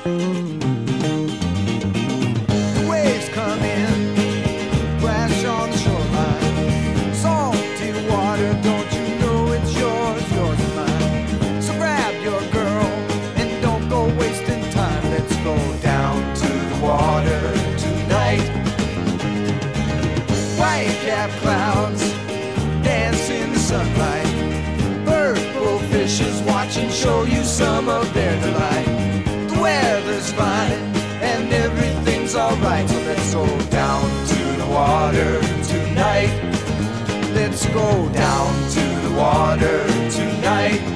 The waves come in, crash on the shoreline. Salty water, don't you know it's yours, yours and mine. So grab your girl and don't go wasting time. Let's go down to the water tonight. White cap clouds dance in the sunlight. Purple fishes watch and show you some of their delight. The weather's fine and everything's alright, so let's go down to the water tonight. Let's go down to the water tonight.